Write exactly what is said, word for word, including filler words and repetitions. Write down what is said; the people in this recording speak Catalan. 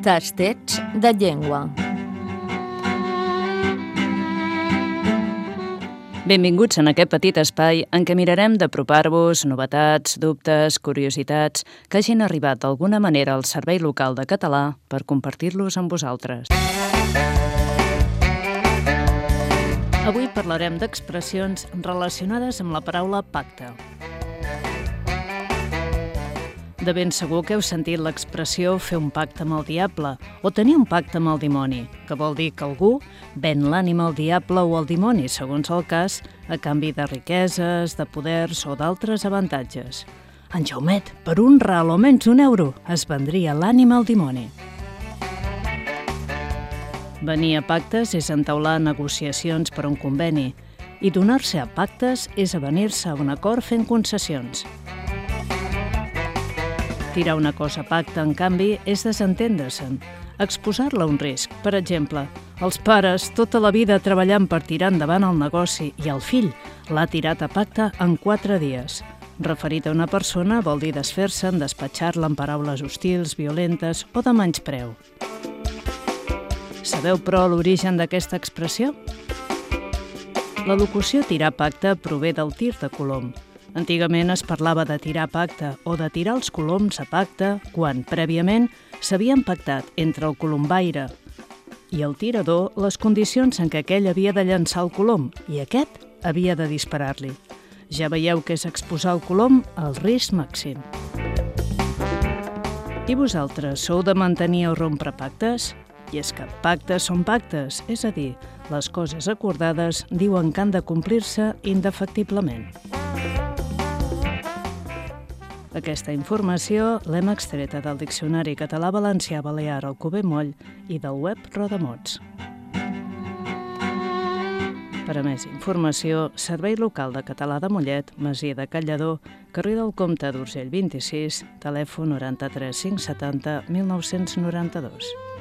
Tastets de llengua. Benvinguts en aquest petit espai en què mirarem d'apropar-vos novetats, dubtes, curiositats que hagin arribat d'alguna manera al Servei Local de Català per compartir-los amb vosaltres. Avui parlarem d'expressions relacionades amb la paraula pacte. De ben segur que heu sentit l'expressió fer un pacte amb el diable o tenir un pacte amb el dimoni, que vol dir que algú ven l'ànima al diable o al dimoni, segons el cas, a canvi de riqueses, de poders o d'altres avantatges. En Jaumet, per un ral o menys un euro, es vendria l'ànima al dimoni. Venir a pactes és entaular negociacions per a un conveni i donar-se a pactes és avenir-se a un acord fent concessions. Tirar una cosa a pacte, en canvi, és desentendre-se'n, exposar-la a un risc. Per exemple, els pares tota la vida treballant per tirar endavant el negoci i el fill l'ha tirat a pacte en quatre dies. Referit a una persona vol dir desfer-se'n, despatxar-la amb paraules hostils, violentes o de menyspreu. Sabeu, però, l'origen d'aquesta expressió? La locució tirar a pacte prové del tir de colom. Antigament es parlava de tirar a pacte o de tirar els coloms a pacte quan, prèviament, s'havien pactat entre el colombaire i el tirador les condicions en què aquell havia de llançar el colom i aquest havia de disparar-li. Ja veieu que és exposar el colom al risc màxim. I vosaltres sou de mantenir o rompre pactes? I és que pactes són pactes, és a dir, les coses acordades diuen que han de complir-se indefectiblement. Aquesta informació l'hem extreta del Diccionari Català-Valencià-Balear Alcover Moll i del web Rodamots. Per a més informació, Servei Local de Català de Mollet, Masia de Callador, carrer del Comte d'Urgell vint-i-sis, telèfon noranta-tres cinc setanta mil nou-cents noranta-dos.